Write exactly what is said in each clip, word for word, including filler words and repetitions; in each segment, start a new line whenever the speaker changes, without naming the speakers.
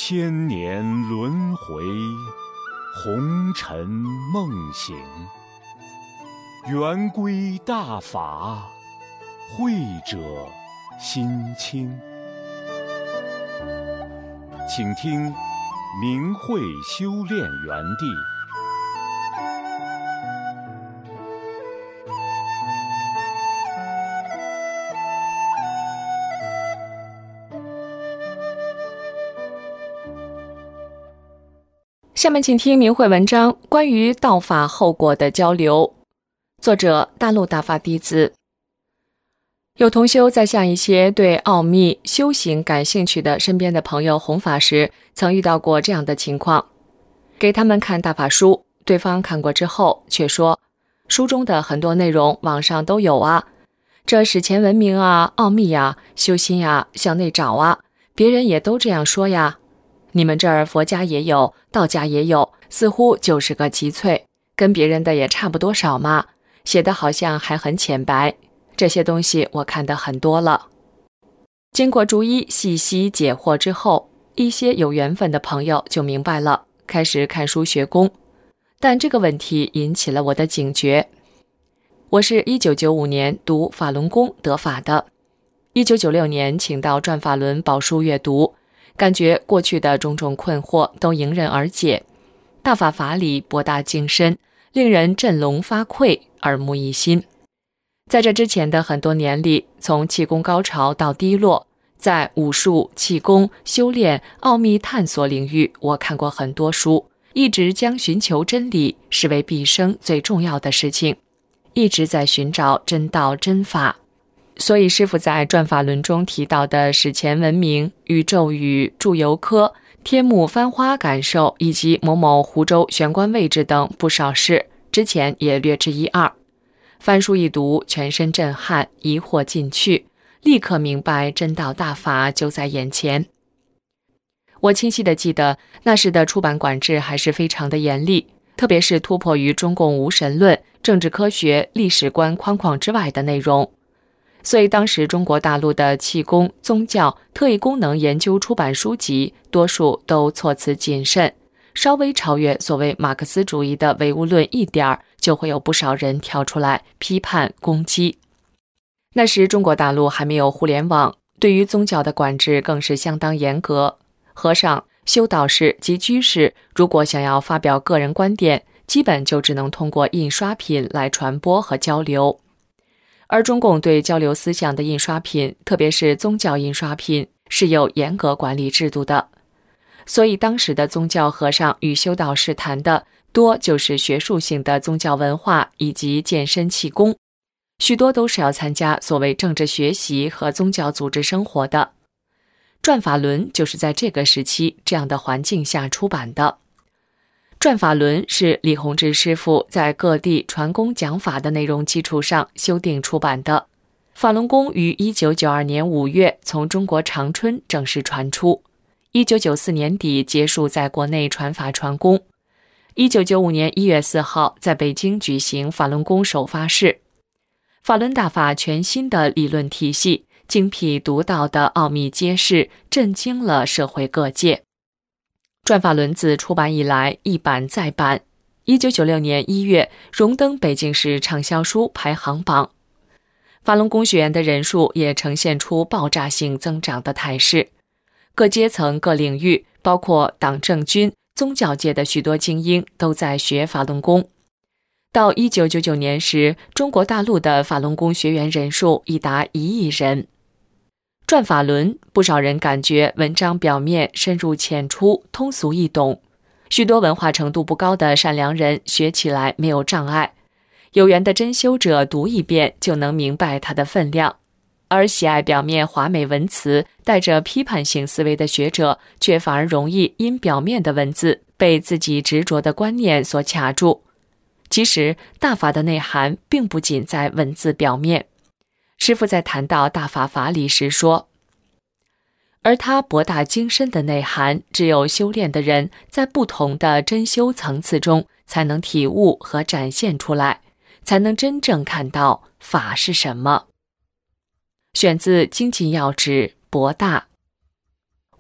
千年轮回，红尘梦醒。圆规大法，慧者心清。请听明慧修炼园地。
下面请听明慧文章，关于道法后果的交流。作者：大陆大法弟子。有同修在向一些对奥秘修行感兴趣的身边的朋友弘法时，曾遇到过这样的情况：给他们看大法书，对方看过之后却说，书中的很多内容网上都有啊，这史前文明啊、奥秘呀、修心呀、向内找啊，别人也都这样说呀，你们这儿佛家也有，道家也有，似乎就是个集萃，跟别人的也差不多少嘛，写的好像还很浅白，这些东西我看得很多了。经过逐一细细解惑之后，一些有缘分的朋友就明白了，开始看书学功。但这个问题引起了我的警觉。我是一九九五年读法轮功得法的，一九九六年请到转法轮宝书阅读，感觉过去的种种困惑都迎刃而解，大法法理博大精深，令人振聋发聩，耳目一新。在这之前的很多年里，从气功高潮到低落，在武术、气功、修炼、奥秘探索领域，我看过很多书，一直将寻求真理视为毕生最重要的事情，一直在寻找真道真法。所以师父在转法轮中提到的史前文明、宇宙与祝由科、天目翻花感受以及某某湖州玄关位置等不少事，之前也略知一二。翻书一读，全身震撼，疑惑尽去，立刻明白真道大法就在眼前。我清晰地记得那时的出版管制还是非常的严厉，特别是突破于中共无神论、政治科学、历史观框框之外的内容。所以当时中国大陆的气功、宗教、特异功能研究出版书籍，多数都措辞谨慎，稍微超越所谓马克思主义的唯物论一点儿，就会有不少人跳出来批判攻击。那时中国大陆还没有互联网，对于宗教的管制更是相当严格。和尚、修道士及居士如果想要发表个人观点，基本就只能通过印刷品来传播和交流。而中共对交流思想的印刷品，特别是宗教印刷品，是有严格管理制度的。所以当时的宗教和尚与修道士谈的多就是学术性的宗教文化以及健身气功，许多都是要参加所谓政治学习和宗教组织生活的。转法轮就是在这个时期这样的环境下出版的。转法轮是李洪志师傅在各地传功讲法的内容基础上修订出版的。法轮功于一九九二年五月从中国长春正式传出，一九九四年底结束在国内传法传功，一九九五年一月四号在北京举行法轮功首发式。法轮大法全新的理论体系，精辟独到的奥秘揭示，震惊了社会各界。转法轮自出版以来一版再版，一九九六年一月荣登北京市畅销书排行榜。法轮功学员的人数也呈现出爆炸性增长的态势，各阶层各领域，包括党政军、宗教界的许多精英都在学法轮功。到一九九九年时，中国大陆的法轮功学员人数已达一亿人。转法轮，不少人感觉文章表面深入浅出，通俗易懂，许多文化程度不高的善良人学起来没有障碍，有缘的真修者读一遍就能明白它的分量，而喜爱表面华美文辞、带着批判性思维的学者，却反而容易因表面的文字被自己执着的观念所卡住。其实大法的内涵并不仅在文字表面。师父在谈到大法法理时说，而它博大精深的内涵，只有修炼的人在不同的真修层次中才能体悟和展现出来，才能真正看到法是什么。选自《精进要旨》博大。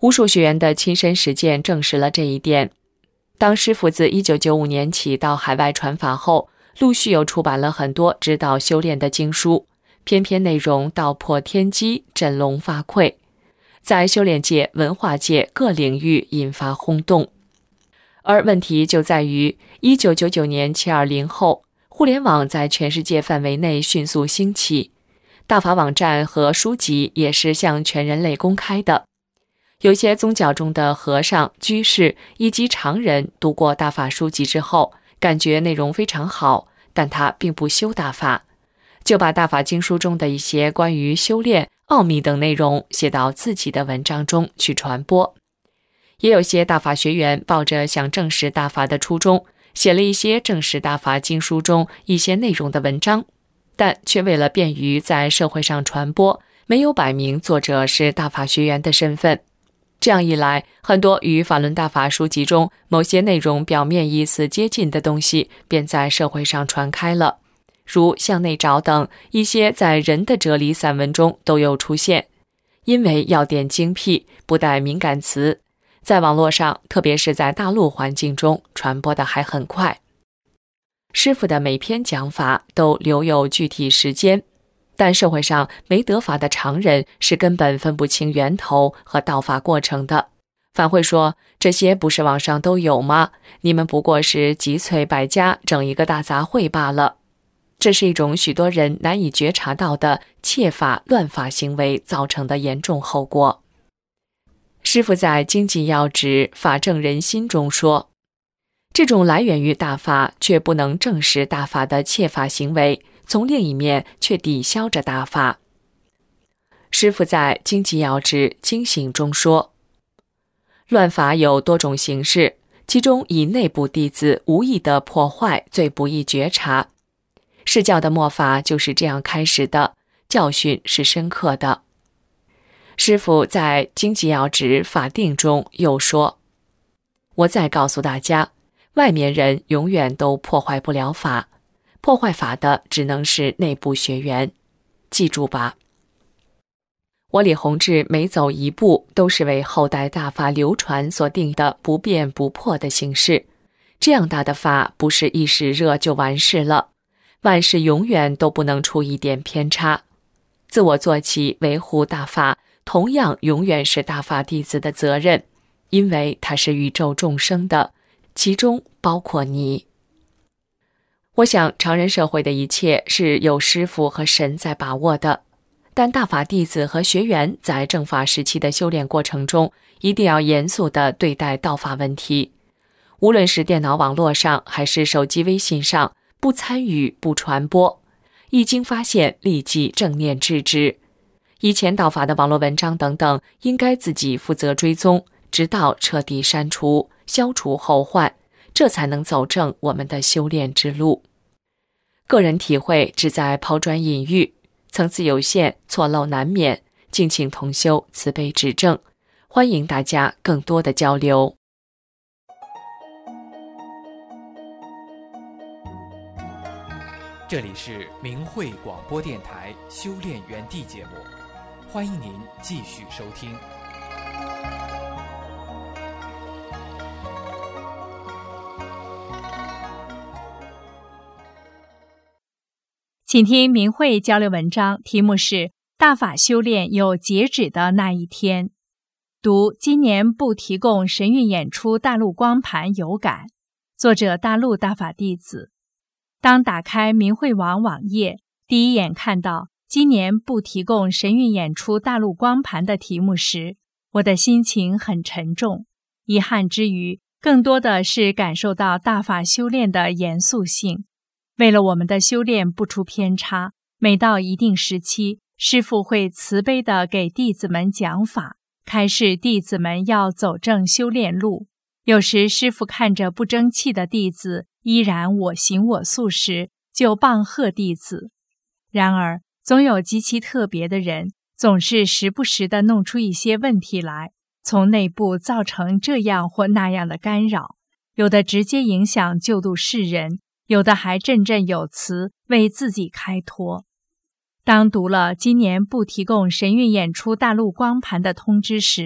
无数学员的亲身实践证实了这一点。当师父自一九九五年起到海外传法后，陆续又出版了很多指导修炼的经书，篇篇内容道破天机，振聋发聩，在修炼界、文化界各领域引发轰动。而问题就在于一九九九年七二零后，互联网在全世界范围内迅速兴起，大法网站和书籍也是向全人类公开的。有些宗教中的和尚、居士以及常人读过大法书籍之后，感觉内容非常好，但他并不修大法，就把大法经书中的一些关于修炼、奥秘等内容写到自己的文章中去传播。也有些大法学员抱着想证实大法的初衷，写了一些证实大法经书中一些内容的文章，但却为了便于在社会上传播，没有摆明作者是大法学员的身份。这样一来，很多与法轮大法书籍中某些内容表面意思接近的东西便在社会上传开了，如向内找等一些在人的哲理散文中都有出现。因为要点精辟，不带敏感词，在网络上，特别是在大陆环境中传播的还很快。师父的每篇讲法都留有具体时间，但社会上没得法的常人是根本分不清源头和道法过程的，反会说这些不是网上都有吗？你们不过是集萃百家整一个大杂烩罢了。这是一种许多人难以觉察到的窃法乱法行为造成的严重后果。师父在《经济要旨法正人心》中说，这种来源于大法却不能证实大法的窃法行为，从另一面却抵消着大法。师父在《经济要旨经行》中说，乱法有多种形式，其中以内部弟子无意的破坏最不易觉察。释教的末法就是这样开始的，教训是深刻的。师父在《经济要旨法定》中又说，我再告诉大家，外面人永远都破坏不了法，破坏法的只能是内部学员，记住吧。我李洪志每走一步都是为后代大法流传所定的不变不破的形式，这样大的法不是一时热就完事了，万事永远都不能出一点偏差。自我做起维护大法，同样永远是大法弟子的责任，因为它是宇宙众生的，其中包括你。我想常人社会的一切是有师父和神在把握的，但大法弟子和学员在正法时期的修炼过程中，一定要严肃地对待道法问题。无论是电脑网络上还是手机微信上，不参与不传播，一经发现立即正念制止。以前道法的网络文章等等，应该自己负责追踪，直到彻底删除，消除后患，这才能走正我们的修炼之路。个人体会只在抛砖引玉，层次有限，错漏难免，敬请同修慈悲指正，欢迎大家更多的交流。
这里是明慧广播电台修炼园地节目，欢迎您继续收听。
请听明慧交流文章，题目是大法修炼有截止的那一天。读今年不提供神韵演出大陆光盘有感，作者大陆大法弟子。当打开明慧网网页，第一眼看到今年不提供神韵演出大陆光盘的题目时，我的心情很沉重，遗憾之余，更多的是感受到大法修炼的严肃性。为了我们的修炼不出偏差，每到一定时期，师父会慈悲地给弟子们讲法，开示弟子们要走正修炼路。有时师父看着不争气的弟子依然我行我素时，就棒喝弟子。然而总有极其特别的人，总是时不时地弄出一些问题来，从内部造成这样或那样的干扰，有的直接影响救度世人，有的还振振有词为自己开脱。当读了今年不提供神韵演出大陆光盘的通知时，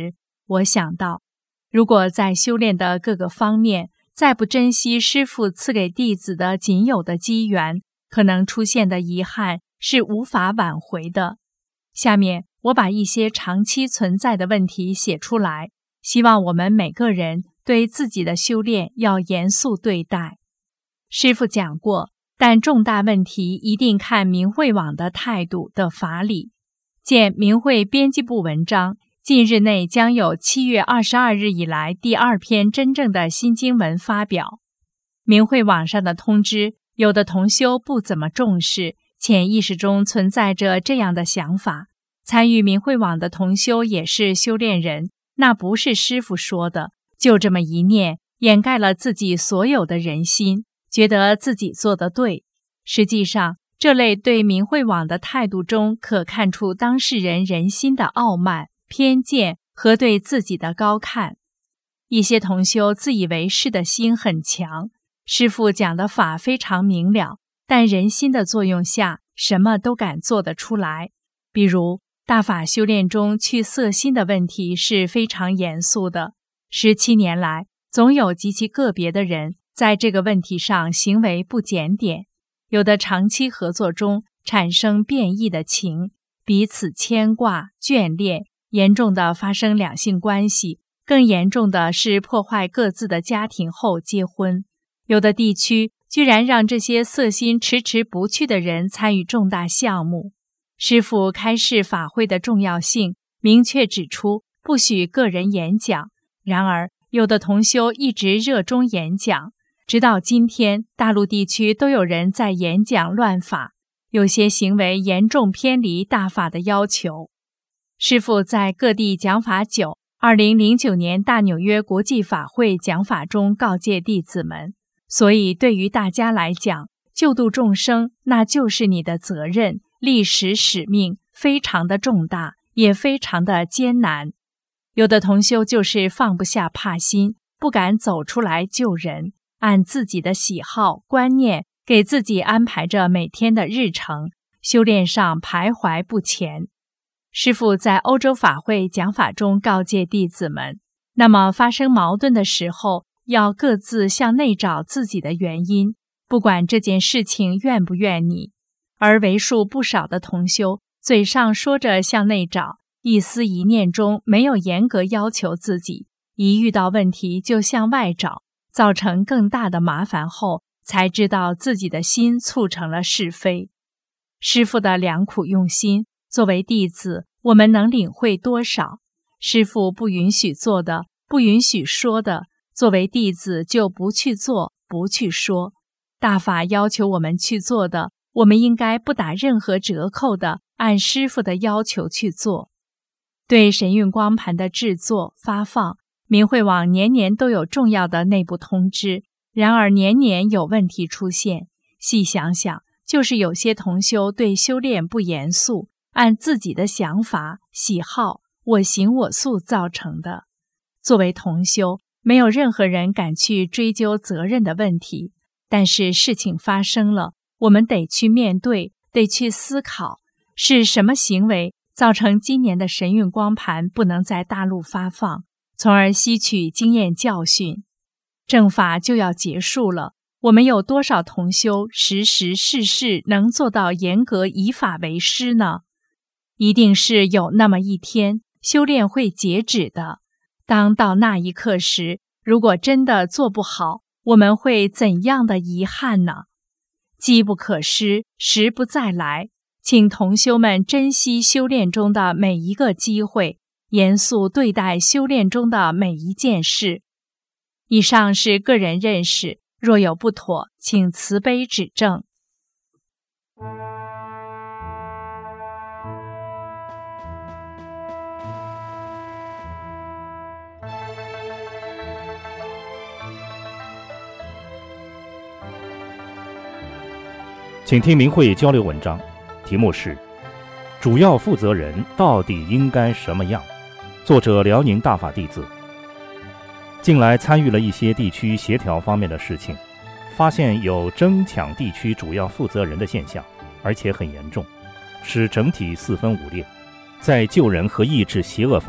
我想到，如果在修炼的各个方面再不珍惜师父赐给弟子的仅有的机缘，可能出现的遗憾是无法挽回的。下面我把一些长期存在的问题写出来，希望我们每个人对自己的修炼要严肃对待。师父讲过，但重大问题一定看明慧网的态度的法理。见明慧编辑部文章，近日内将有七月二十二日以来第二篇真正的新经文发表。明慧网上的通知，有的同修不怎么重视，潜意识中存在着这样的想法：参与明慧网的同修也是修炼人，那不是师父说的，就这么一念，掩盖了自己所有的人心，觉得自己做得对。实际上，这类对明慧网的态度中，可看出当事人人心的傲慢、偏见和对自己的高看。一些同修自以为是的心很强，师父讲的法非常明了，但人心的作用下，什么都敢做得出来。比如大法修炼中去色心的问题是非常严肃的，十七年来，总有极其个别的人在这个问题上行为不检点，有的长期合作中产生变异的情，彼此牵挂、眷恋，严重的发生两性关系，更严重的是破坏各自的家庭后结婚。有的地区居然让这些色心迟迟不去的人参与重大项目。师父开示法会的重要性，明确指出不许个人演讲。然而，有的同修一直热衷演讲，直到今天，大陆地区都有人在演讲乱法，有些行为严重偏离大法的要求。师父在各地讲法九，二零零九年大纽约国际法会讲法中告诫弟子们，所以对于大家来讲，救度众生，那就是你的责任，历史使命非常的重大，也非常的艰难。有的同修就是放不下怕心，不敢走出来救人，按自己的喜好观念给自己安排着每天的日程，修炼上徘徊不前。师父在欧洲法会讲法中告诫弟子们，那么发生矛盾的时候，要各自向内找自己的原因，不管这件事情怨不怨你。而为数不少的同修嘴上说着向内找，一思一念中没有严格要求自己，一遇到问题就向外找，造成更大的麻烦后，才知道自己的心促成了是非。师父的良苦用心，作为弟子，我们能领会多少？师父不允许做的，不允许说的，作为弟子就不去做，不去说。大法要求我们去做的，我们应该不打任何折扣的按师父的要求去做。对神韵光盘的制作、发放，明慧网年年都有重要的内部通知，然而年年有问题出现。细想想，就是有些同修对修炼不严肃，按自己的想法、喜好、我行我素造成的。作为同修，没有任何人敢去追究责任的问题，但是事情发生了，我们得去面对，得去思考，是什么行为造成今年的神韵光盘不能在大陆发放，从而吸取经验教训。正法就要结束了，我们有多少同修时时事事能做到严格以法为师呢？一定是有那么一天，修炼会截止的。当到那一刻时，如果真的做不好，我们会怎样的遗憾呢？机不可失，时不再来，请同修们珍惜修炼中的每一个机会，严肃对待修炼中的每一件事。以上是个人认识，若有不妥，请慈悲指正。
请听明慧交流文章，题目是主要负责人到底应该什么样？作者辽宁大法弟子。近来参与了一些地区协调方面的事情，发现有争抢地区主要负责人的现象，而且很严重，使整体四分五裂，在救人和抑制邪恶方面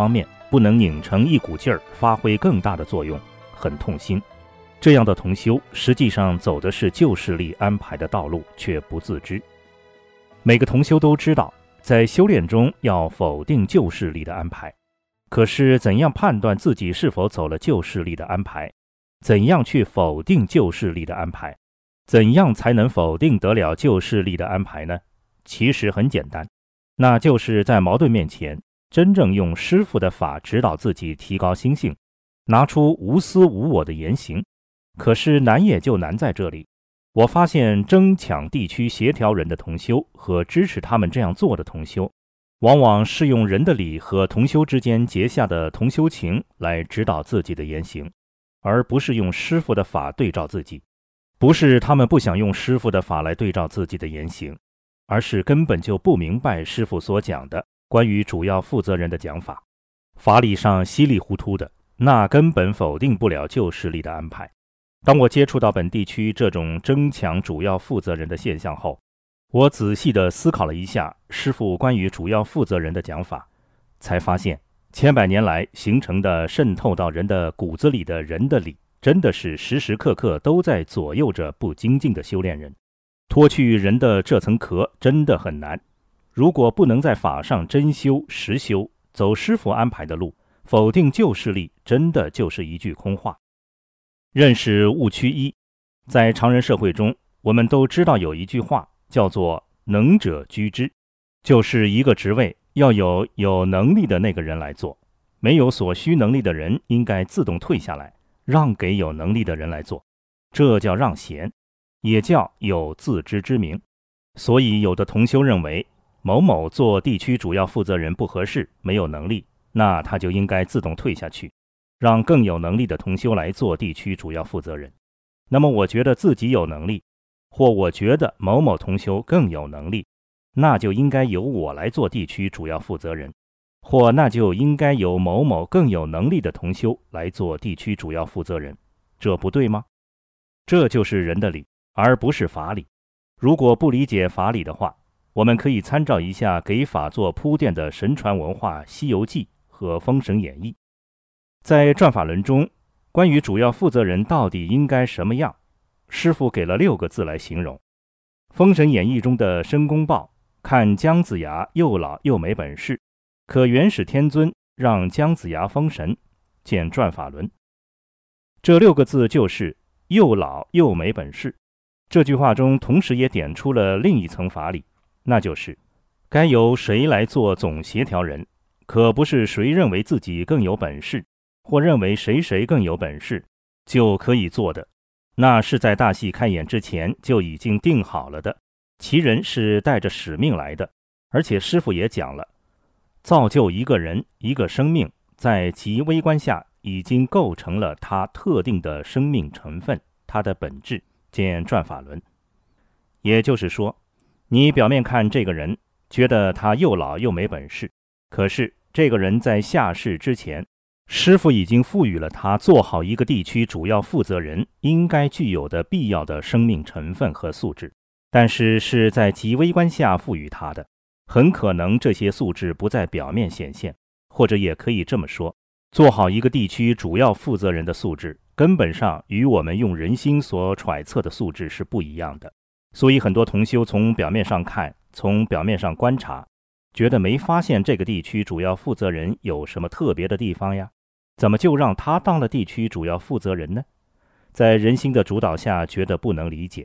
不能拧成一股劲儿，发挥更大的作用，很痛心。这样的同修实际上走的是旧势力安排的道路，却不自知。每个同修都知道，在修炼中要否定旧势力的安排，可是怎样判断自己是否走了旧势力的安排？怎样去否定旧势力的安排？怎样才能否定得了旧势力的安排呢？其实很简单，那就是在矛盾面前，真正用师父的法指导自己提高心性，拿出无私无我的言行。可是难也就难在这里，我发现争抢地区协调人的同修和支持他们这样做的同修，往往是用人的理和同修之间结下的同修情来指导自己的言行，而不是用师父的法对照自己。不是他们不想用师父的法来对照自己的言行，而是根本就不明白师父所讲的关于主要负责人的讲法，法理上稀里糊涂的，那根本否定不了旧势力的安排。当我接触到本地区这种争抢主要负责人的现象后，我仔细地思考了一下师父关于主要负责人的讲法，才发现千百年来形成的渗透到人的骨子里的人的理，真的是时时刻刻都在左右着不精进的修炼人。脱去人的这层壳真的很难，如果不能在法上真修实修，走师父安排的路，否定旧势力真的就是一句空话。认识误区一，在常人社会中，我们都知道有一句话叫做能者居之，就是一个职位要有有能力的那个人来做，没有所需能力的人应该自动退下来，让给有能力的人来做，这叫让贤，也叫有自知之明。所以有的同修认为某某做地区主要负责人不合适，没有能力，那他就应该自动退下去，让更有能力的同修来做地区主要负责人。那么我觉得自己有能力，或我觉得某某同修更有能力，那就应该由我来做地区主要负责人，或那就应该由某某更有能力的同修来做地区主要负责人，这不对吗？这就是人的理，而不是法理。如果不理解法理的话，我们可以参照一下给法做铺垫的神传文化《西游记》和《封神演义》。在转法轮中，关于主要负责人到底应该什么样，师父给了六个字来形容。《封神演义》中的申公豹看姜子牙又老又没本事，可元始天尊让姜子牙封神，见转法轮。这六个字就是又老又没本事。这句话中同时也点出了另一层法理，那就是该由谁来做总协调人，可不是谁认为自己更有本事，或认为谁谁更有本事就可以做的，那是在大戏开演之前就已经定好了的，其人是带着使命来的。而且师父也讲了，造就一个人一个生命，在极微观下已经构成了他特定的生命成分，他的本质，见转法轮。也就是说，你表面看这个人，觉得他又老又没本事，可是这个人在下世之前，师父已经赋予了他做好一个地区主要负责人应该具有的必要的生命成分和素质，但是是在极微观下赋予他的，很可能这些素质不在表面显现，或者也可以这么说，做好一个地区主要负责人的素质根本上与我们用人心所揣测的素质是不一样的。所以很多同修从表面上看，从表面上观察，觉得没发现这个地区主要负责人有什么特别的地方呀，怎么就让他当了地区主要负责人呢？在人心的主导下，觉得不能理解。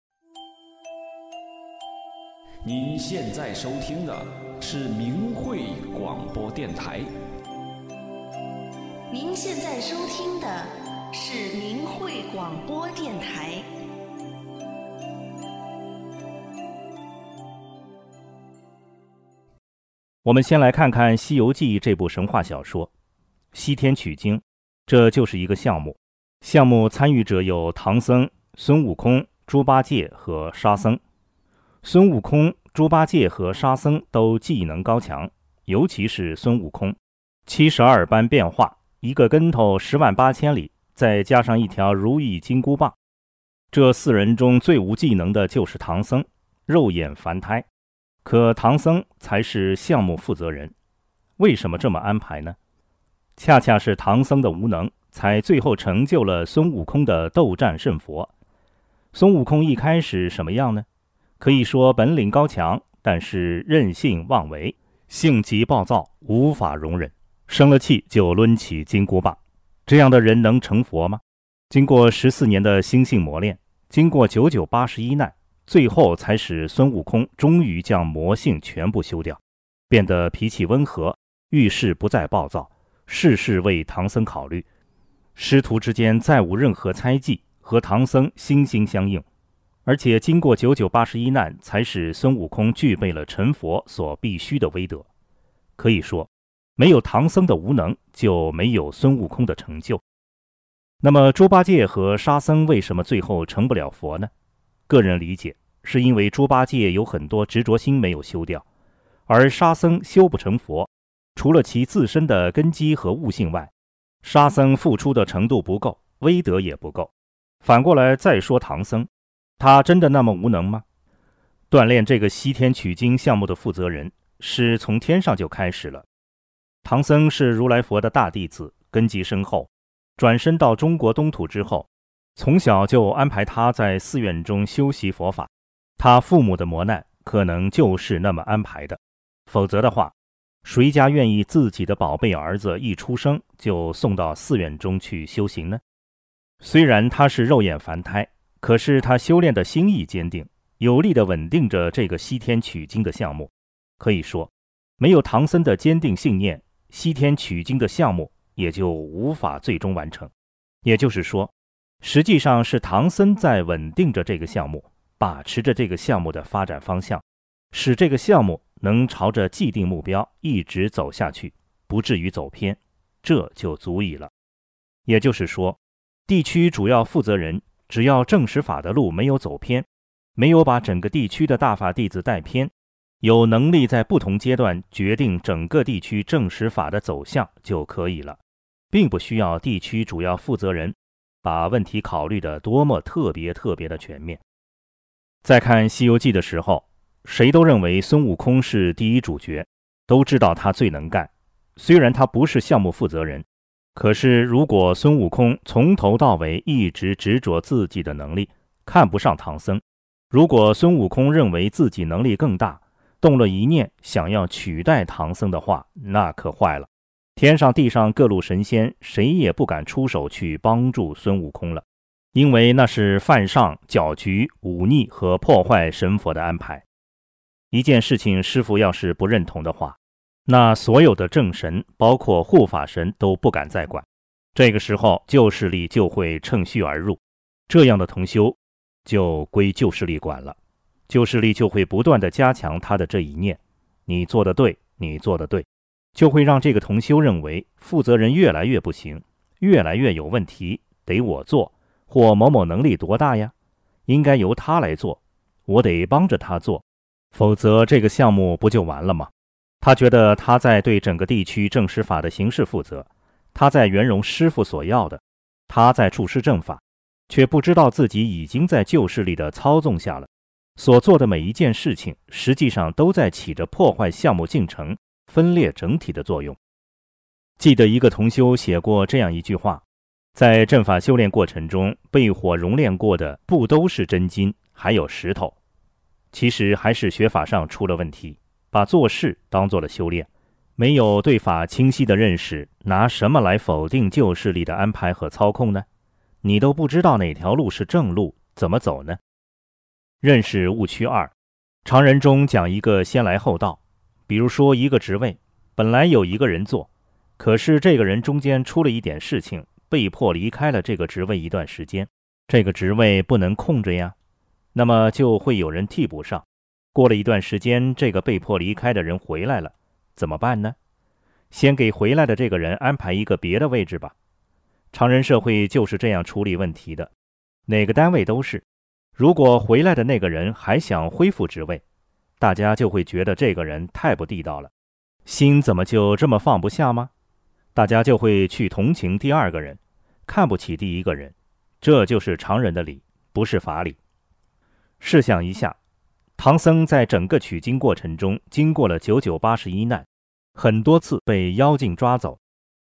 您现在收听的是明慧广播电台。
您现在收听的是明慧广播电台。
我们先来看看《西游记》这部神话小说。西天取经，这就是一个项目。项目参与者有唐僧、孙悟空、猪八戒和沙僧。孙悟空、猪八戒和沙僧都技能高强，尤其是孙悟空，七十二般变化，一个跟头十万八千里，再加上一条如意金箍棒。这四人中最无技能的就是唐僧，肉眼凡胎。可唐僧才是项目负责人，为什么这么安排呢？ 恰恰是唐僧的无能，才最后成就了孙悟空的斗战胜佛。孙悟空一开始什么样呢？可以说本领高强，但是任性妄为，性急暴躁，无法容忍，生了气就抡起金箍棒。这样的人能成佛吗？经过十四年的心性磨练，经过九九八十一难，最后才使孙悟空终于将魔性全部修掉，变得脾气温和，遇事不再暴躁，事事为唐僧考虑，师徒之间再无任何猜忌，和唐僧心心相印。而且经过九九八十一难，才使孙悟空具备了成佛所必须的威德。可以说，没有唐僧的无能，就没有孙悟空的成就。那么猪八戒和沙僧为什么最后成不了佛呢？个人理解，是因为猪八戒有很多执着心没有修掉，而沙僧修不成佛，除了其自身的根基和悟性外，沙僧付出的程度不够，威德也不够。反过来再说唐僧，他真的那么无能吗？锻炼这个西天取经项目的负责人是从天上就开始了。唐僧是如来佛的大弟子，根基深厚，转身到中国东土之后，从小就安排他在寺院中修习佛法。他父母的磨难可能就是那么安排的，否则的话，谁家愿意自己的宝贝儿子一出生就送到寺院中去修行呢？虽然他是肉眼凡胎，可是他修炼的心意坚定，有力地稳定着这个西天取经的项目。可以说，没有唐僧的坚定信念，西天取经的项目也就无法最终完成。也就是说，实际上是唐僧在稳定着这个项目，把持着这个项目的发展方向，使这个项目能朝着既定目标一直走下去，不至于走偏，这就足矣了。也就是说，地区主要负责人只要正实法的路没有走偏，没有把整个地区的大法弟子带偏，有能力在不同阶段决定整个地区正实法的走向就可以了，并不需要地区主要负责人把问题考虑得多么特别特别的全面。在看《西游记》的时候，谁都认为孙悟空是第一主角，都知道他最能干。虽然他不是项目负责人，可是如果孙悟空从头到尾一直执着自己的能力，看不上唐僧，如果孙悟空认为自己能力更大，动了一念想要取代唐僧的话，那可坏了。天上地上各路神仙谁也不敢出手去帮助孙悟空了，因为那是犯上、搅局、忤逆和破坏神佛的安排。一件事情师父要是不认同的话，那所有的正神包括护法神都不敢再管。这个时候旧势力就会趁虚而入，这样的同修就归旧势力管了。旧势力就会不断地加强他的这一念，你做得对，你做得对，就会让这个同修认为负责人越来越不行，越来越有问题，得我做，或某某能力多大呀，应该由他来做，我得帮着他做，否则这个项目不就完了吗？他觉得他在对整个地区正实法的形式负责，他在圆融师父所要的，他在处事正法，却不知道自己已经在旧势力的操纵下了，所做的每一件事情实际上都在起着破坏项目进程、分裂整体的作用。记得一个同修写过这样一句话，在正法修炼过程中，被火熔炼过的不都是真金，还有石头。其实还是学法上出了问题，把做事当做了修炼，没有对法清晰的认识，拿什么来否定旧势力的安排和操控呢？你都不知道哪条路是正路，怎么走呢？认识误区二，常人中讲一个先来后到。比如说一个职位，本来有一个人做，可是这个人中间出了一点事情，被迫离开了这个职位一段时间，这个职位不能空着呀，那么就会有人替补上。过了一段时间，这个被迫离开的人回来了，怎么办呢？先给回来的这个人安排一个别的位置吧。常人社会就是这样处理问题的，哪个单位都是。如果回来的那个人还想恢复职位，大家就会觉得这个人太不地道了，心怎么就这么放不下吗？大家就会去同情第二个人，看不起第一个人，这就是常人的理，不是法理。试想一下，唐僧在整个取经过程中经过了九九八十一难，很多次被妖精抓走，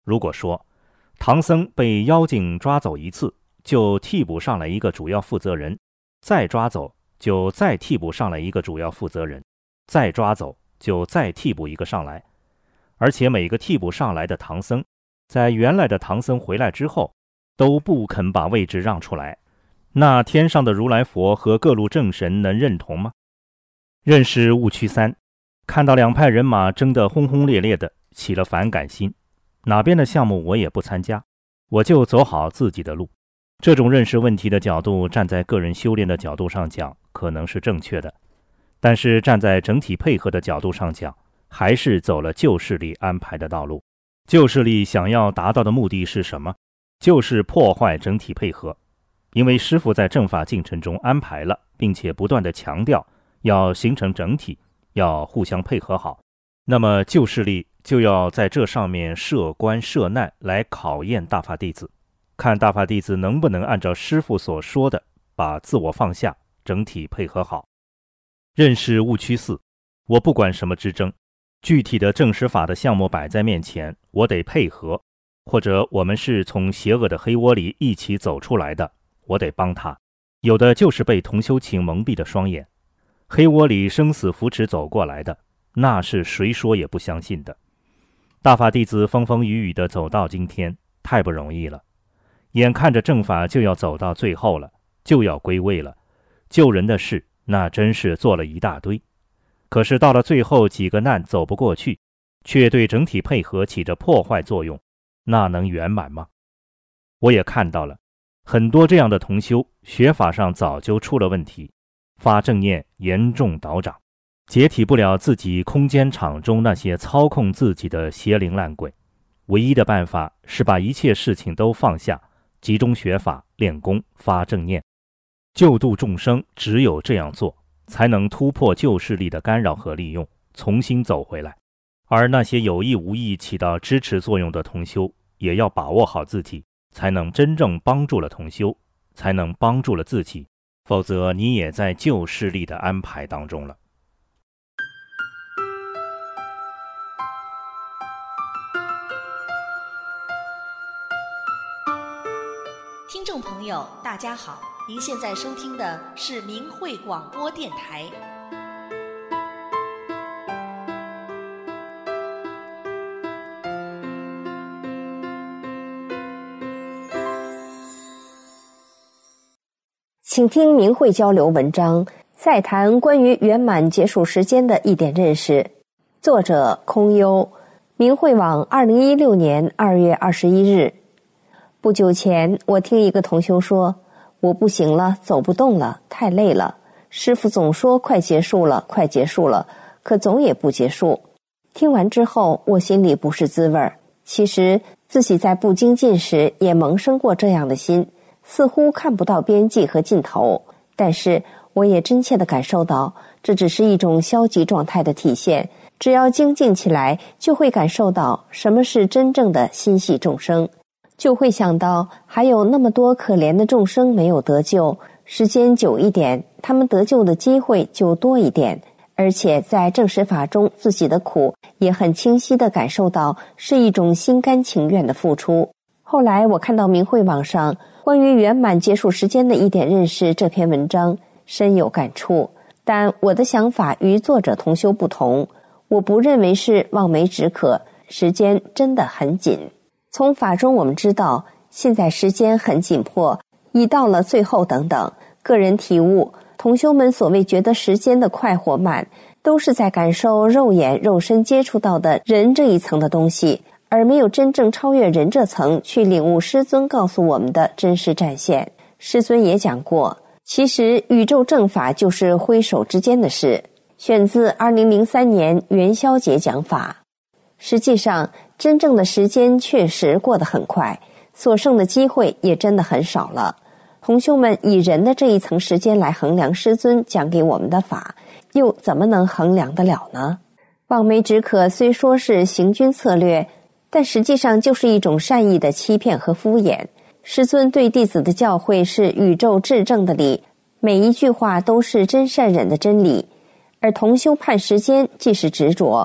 如果说唐僧被妖精抓走一次，就替补上来一个主要负责人，再抓走就再替补上来一个主要负责人，再抓走就再替补一个上来，而且每个替补上来的唐僧，在原来的唐僧回来之后，都不肯把位置让出来，那天上的如来佛和各路正神能认同吗？认识误区三，看到两派人马争得轰轰烈烈的，起了反感心，哪边的项目我也不参加，我就走好自己的路。这种认识问题的角度，站在个人修炼的角度上讲，可能是正确的，但是站在整体配合的角度上讲，还是走了旧势力安排的道路。旧势力想要达到的目的是什么？就是破坏整体配合。因为师父在正法进程中安排了，并且不断地强调要形成整体，要互相配合好，那么旧势力就要在这上面设关设难来考验大法弟子，看大法弟子能不能按照师父所说的把自我放下，整体配合好。认识误区四，我不管什么之争，具体的正实法的项目摆在面前，我得配合，或者我们是从邪恶的黑窝里一起走出来的，我得帮他。有的就是被同修情蒙蔽的双眼，黑窝里生死扶持走过来的，那是谁说也不相信的。大法弟子风风雨雨地走到今天，太不容易了。眼看着正法就要走到最后了，就要归位了，救人的事那真是做了一大堆。可是到了最后几个难走不过去，却对整体配合起着破坏作用，那能圆满吗？我也看到了很多这样的同修，学法上早就出了问题，发正念严重倒长，解体不了自己空间场中那些操控自己的邪灵烂鬼。唯一的办法是把一切事情都放下，集中学法练功发正念，救度众生，只有这样做，才能突破旧势力的干扰和利用，重新走回来。而那些有意无意起到支持作用的同修，也要把握好自己，才能真正帮助了同修，才能帮助了自己，否则你也在旧势力的安排当中了。
听众朋友大家好，您现在收听的是明慧广播电台。
请听明慧交流文章，再谈关于圆满结束时间的一点认识。作者空幽，明慧网二零一六年二月二十一日。不久前，我听一个同修说，我不行了，走不动了，太累了。师父总说快结束了，快结束了，可总也不结束。听完之后，我心里不是滋味。其实自己在不精进时也萌生过这样的心，似乎看不到边际和尽头，但是我也真切地感受到，这只是一种消极状态的体现。只要精进起来，就会感受到什么是真正的心系众生，就会想到还有那么多可怜的众生没有得救，时间久一点，他们得救的机会就多一点。而且在正实法中，自己的苦也很清晰地感受到是一种心甘情愿的付出。后来我看到明慧网上关于圆满结束时间的一点认识这篇文章，深有感触。但我的想法与作者同修不同，我不认为是望梅止渴，时间真的很紧。从法中我们知道，现在时间很紧迫，已到了最后等等。个人体悟，同修们所谓觉得时间的快或慢，都是在感受肉眼肉身接触到的人这一层的东西，而没有真正超越人这层去领悟师尊告诉我们的真实展现。师尊也讲过，其实宇宙正法就是挥手之间的事，选自二零零三年元宵节讲法。实际上真正的时间确实过得很快，所剩的机会也真的很少了。同修们以人的这一层时间来衡量师尊讲给我们的法，又怎么能衡量得了呢？望梅止渴虽说是行军策略，但实际上就是一种善意的欺骗和敷衍。师尊对弟子的教诲是宇宙至正的理，每一句话都是真善忍的真理，而同修盼时间既是执着，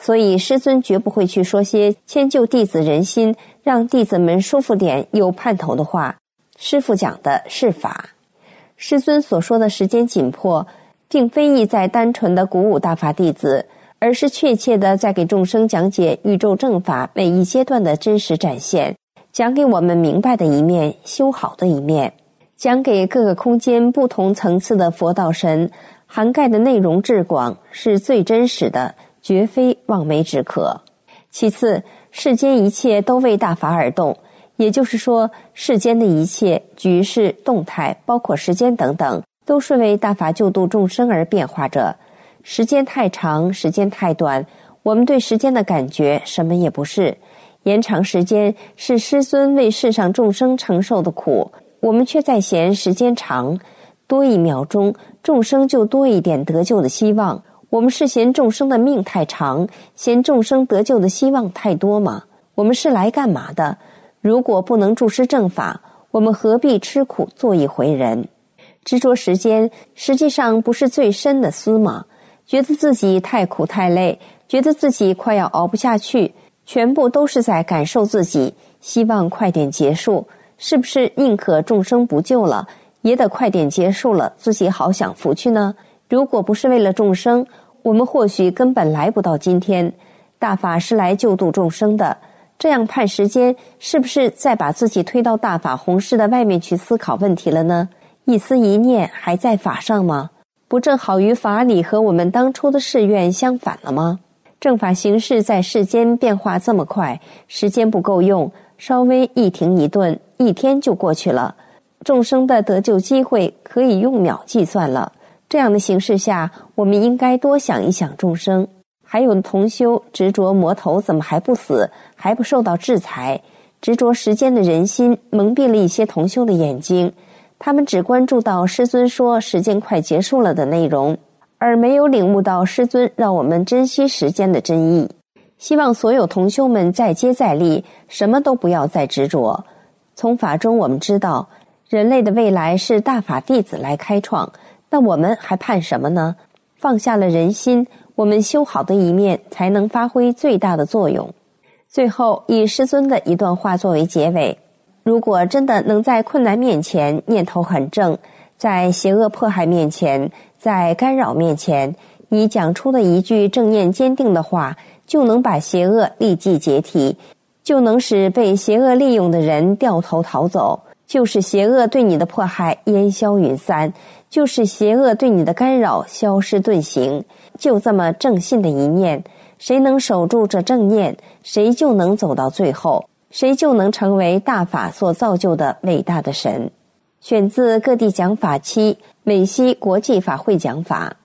所以师尊绝不会去说些迁就弟子人心，让弟子们舒服点有盼头的话。师父讲的是法。师尊所说的时间紧迫，并非意在单纯的鼓舞大法弟子，而是确切的在给众生讲解宇宙正法每一阶段的真实展现，讲给我们明白的一面，修好的一面，讲给各个空间不同层次的佛道神，涵盖的内容至广，是最真实的，绝非望梅止渴。其次，世间一切都为大法而动，也就是说，世间的一切局势动态，包括时间等等，都是为大法救度众生而变化着。时间太长，时间太短，我们对时间的感觉什么也不是。延长时间是师尊为世上众生承受的苦，我们却在嫌时间长，多一秒钟，众生就多一点得救的希望。我们是嫌众生的命太长，嫌众生得救的希望太多吗？我们是来干嘛的？如果不能注师正法，我们何必吃苦做一回人？执着时间，实际上不是最深的思吗？觉得自己太苦太累，觉得自己快要熬不下去，全部都是在感受自己，希望快点结束，是不是宁可众生不救了，也得快点结束了，自己好享福去呢？如果不是为了众生，我们或许根本来不到今天。大法是来救度众生的，这样判时间，是不是再把自己推到大法弘誓的外面去思考问题了呢？一思一念还在法上吗？不正好与法理和我们当初的誓愿相反了吗？正法形势在世间变化这么快，时间不够用，稍微一停一顿，一天就过去了，众生的得救机会可以用秒计算了。这样的形势下，我们应该多想一想众生。还有同修执着魔头怎么还不死，还不受到制裁？执着时间的人心蒙蔽了一些同修的眼睛，他们只关注到师尊说时间快结束了的内容，而没有领悟到师尊让我们珍惜时间的真意。希望所有同修们再接再厉，什么都不要再执着。从法中我们知道，人类的未来是大法弟子来开创，那我们还盼什么呢？放下了人心，我们修好的一面才能发挥最大的作用。最后以师尊的一段话作为结尾，如果真的能在困难面前念头很正，在邪恶迫害面前，在干扰面前，你讲出的一句正念坚定的话，就能把邪恶立即解体，就能使被邪恶利用的人掉头逃走，就是邪恶对你的迫害烟消云散，就是邪恶对你的干扰消失遁形。就这么正信的一念，谁能守住这正念，谁就能走到最后，谁就能成为大法所造就的伟大的神。选自各地讲法期美西国际法会讲法。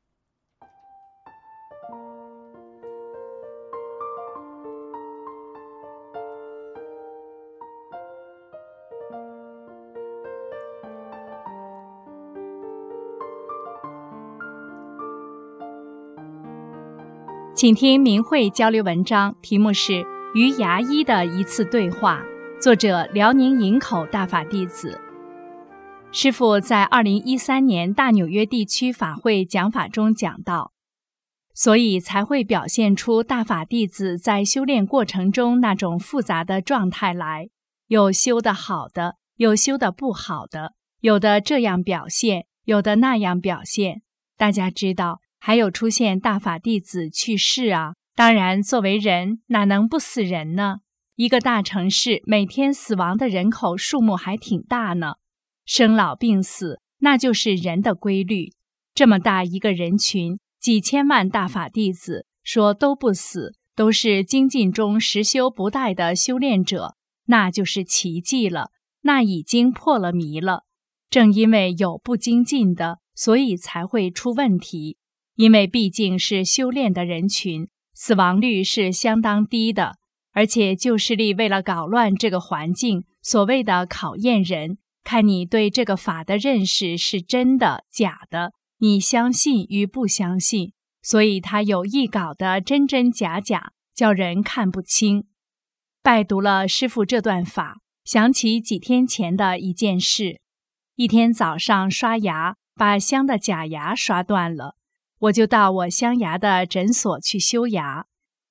请听明慧交流文章，题目是与牙医的一次对话，作者辽宁营口大法弟子。师父在二零一三年大纽约地区法会讲法中讲到，所以才会表现出大法弟子在修炼过程中那种复杂的状态来，有修得好的，有修得不好的，有的这样表现，有的那样表现。大家知道还有出现大法弟子去世啊，当然作为人哪能不死人呢？一个大城市每天死亡的人口数目还挺大呢，生老病死那就是人的规律。这么大一个人群，几千万大法弟子说都不死，都是精进中实修不怠的修炼者，那就是奇迹了，那已经破了迷了。正因为有不精进的，所以才会出问题。因为毕竟是修炼的人群，死亡率是相当低的，而且旧势力为了搞乱这个环境，所谓的考验人，看你对这个法的认识是真的假的，你相信与不相信，所以他有意搞得真真假假，叫人看不清。拜读了师父这段法，想起几天前的一件事。一天早上刷牙，把镶的假牙刷断了，我就到我镶牙的诊所去修牙。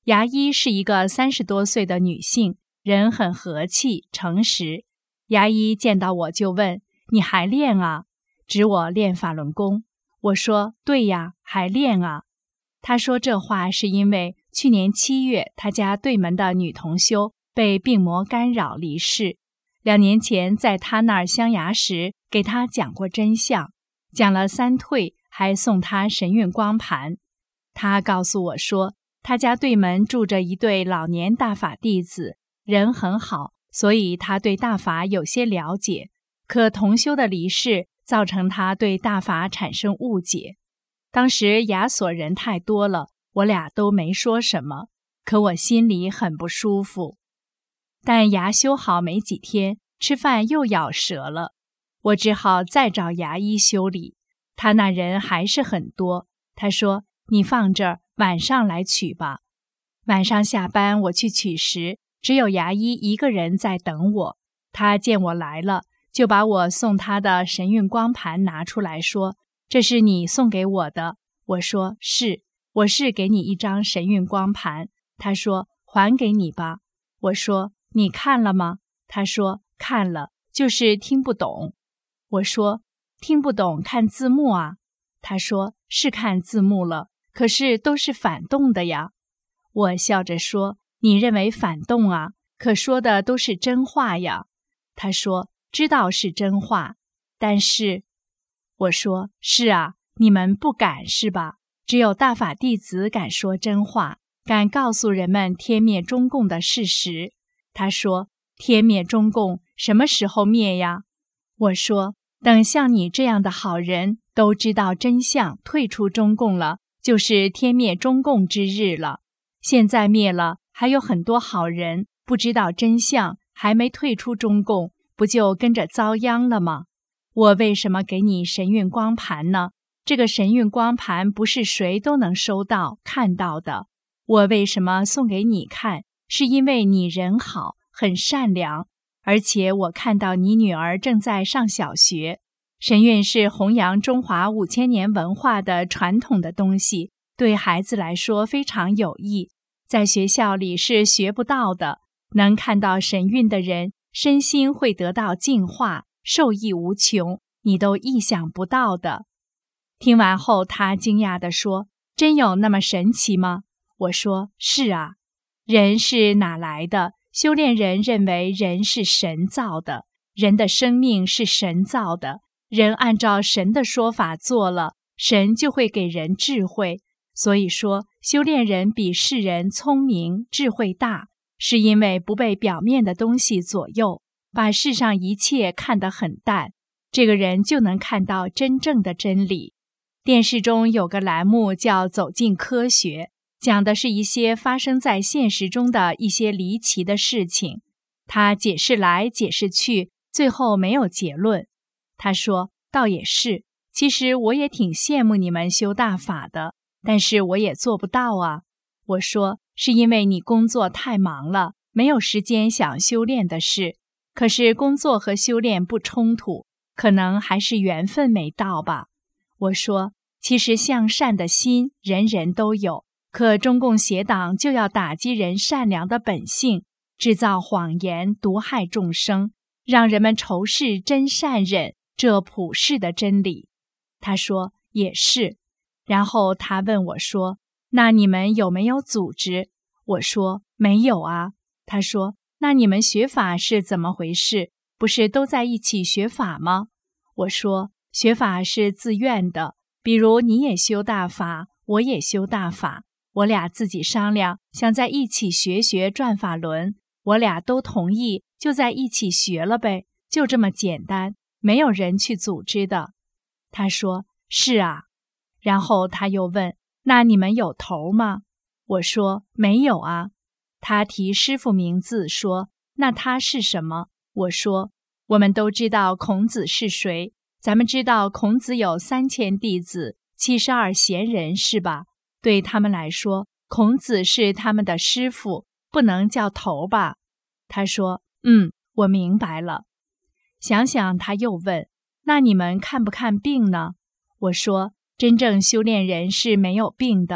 牙医是一个三十多岁的女性，人很和气诚实。牙医见到我就问：你还练啊？指我练法轮功。我说：对呀，还练啊。他说这话是因为去年七月他家对门的女同修被病魔干扰离世，两年前在他那儿镶牙时给他讲过真相，讲了三退，还送他神韵光盘。他告诉我说，他家对门住着一对老年大法弟子，人很好，所以他对大法有些了解，可同修的离世造成他对大法产生误解。当时牙所人太多了，我俩都没说什么，可我心里很不舒服。但牙修好没几天，吃饭又咬舌了，我只好再找牙医修理。他那人还是很多，他说：你放这儿，晚上来取吧。晚上下班我去取时，只有牙医一个人在等我。他见我来了，就把我送他的神韵光盘拿出来说：这是你送给我的。我说：是，我是给你一张神韵光盘。他说：还给你吧。我说：你看了吗？他说：看了，就是听不懂。我说：听不懂看字幕啊。他说：是看字幕了，可是都是反动的呀。我笑着说：你认为反动啊？可说的都是真话呀。他说：知道是真话，但是……我说：是啊，你们不敢是吧？只有大法弟子敢说真话，敢告诉人们天灭中共的事实。他说：天灭中共什么时候灭呀？我说：等像你这样的好人都知道真相，退出中共了，就是天灭中共之日了。现在灭了，还有很多好人不知道真相，还没退出中共，不就跟着遭殃了吗？我为什么给你神韵光盘呢？这个神韵光盘不是谁都能收到看到的。我为什么送给你看？是因为你人好，很善良，而且我看到你女儿正在上小学。神韵是弘扬中华五千年文化的传统的东西，对孩子来说非常有益，在学校里是学不到的。能看到神韵的人，身心会得到净化，受益无穷，你都意想不到的。听完后，他惊讶地说：真有那么神奇吗？我说：是啊。人是哪来的？修炼人认为人是神造的，人的生命是神造的，人按照神的说法做了，神就会给人智慧。所以说，修炼人比世人聪明智慧大，是因为不被表面的东西左右，把世上一切看得很淡，这个人就能看到真正的真理。电视中有个栏目叫《走进科学》，讲的是一些发生在现实中的一些离奇的事情。他解释来解释去，最后没有结论。他说：倒也是，其实我也挺羡慕你们修大法的，但是我也做不到啊。我说：是因为你工作太忙了，没有时间想修炼的事。可是工作和修炼不冲突，可能还是缘分没到吧。我说：其实向善的心人人都有，可中共邪党就要打击人善良的本性，制造谎言，毒害众生，让人们仇视真善忍这普世的真理。他说：也是。然后他问我说：那你们有没有组织？我说：没有啊。他说：那你们学法是怎么回事？不是都在一起学法吗？我说：学法是自愿的，比如你也修大法，我也修大法，我俩自己商量，想在一起学学转法轮，我俩都同意，就在一起学了呗，就这么简单，没有人去组织的。他说：是啊。然后他又问：那你们有头吗？我说：没有啊。他提师父名字说：那他是什么？我说：我们都知道孔子是谁，咱们知道孔子有三千弟子，七十二贤人是吧？对他们来说，孔子是他们的师父，不能叫头吧？他说：嗯，我明白了。想想他又问：那你们看不看病呢？我说：真正修炼人是没有病的，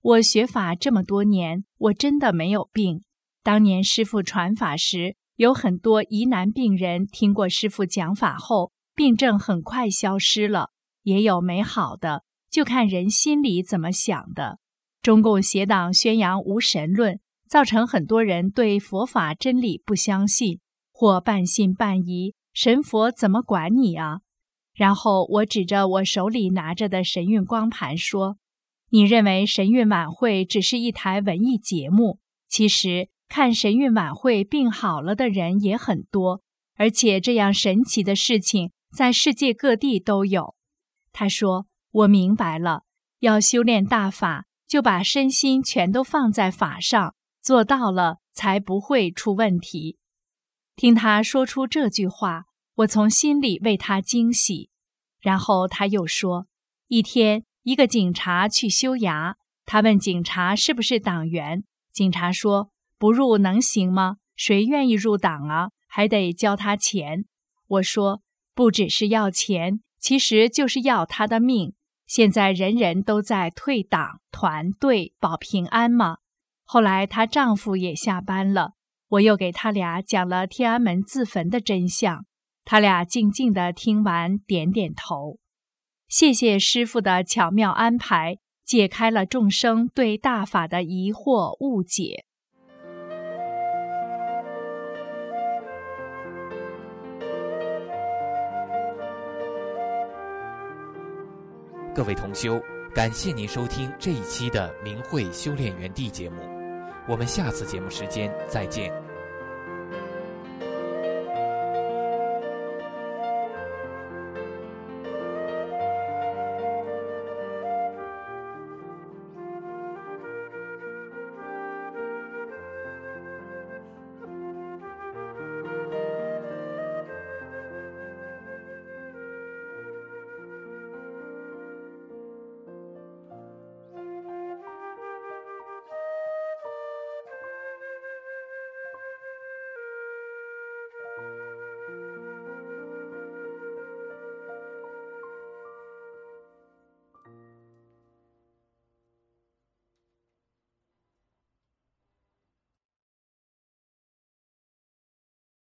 我学法这么多年，我真的没有病。当年师父传法时，有很多疑难病人听过师父讲法后，病症很快消失了，也有没好的，就看人心里怎么想的。中共邪党宣扬无神论，造成很多人对佛法真理不相信，或半信半疑，神佛怎么管你啊？然后我指着我手里拿着的神韵光盘说，你认为神韵晚会只是一台文艺节目，其实看神韵晚会病好了的人也很多，而且这样神奇的事情在世界各地都有。他说，我明白了，要修炼大法，就把身心全都放在法上，做到了才不会出问题。听他说出这句话，我从心里为他惊喜。然后他又说，一天一个警察去修牙，他问警察是不是党员，警察说，不入能行吗？谁愿意入党啊？还得交他钱。我说，不只是要钱，其实就是要他的命。现在人人都在退党、团队、保平安嘛。后来她丈夫也下班了，我又给他俩讲了天安门自焚的真相，他俩静静地听完，点点头。谢谢师父的巧妙安排，解开了众生对大法的疑惑误解。
各位同修，感谢您收听这一期的明慧修炼园地节目，我们下次节目时间再见。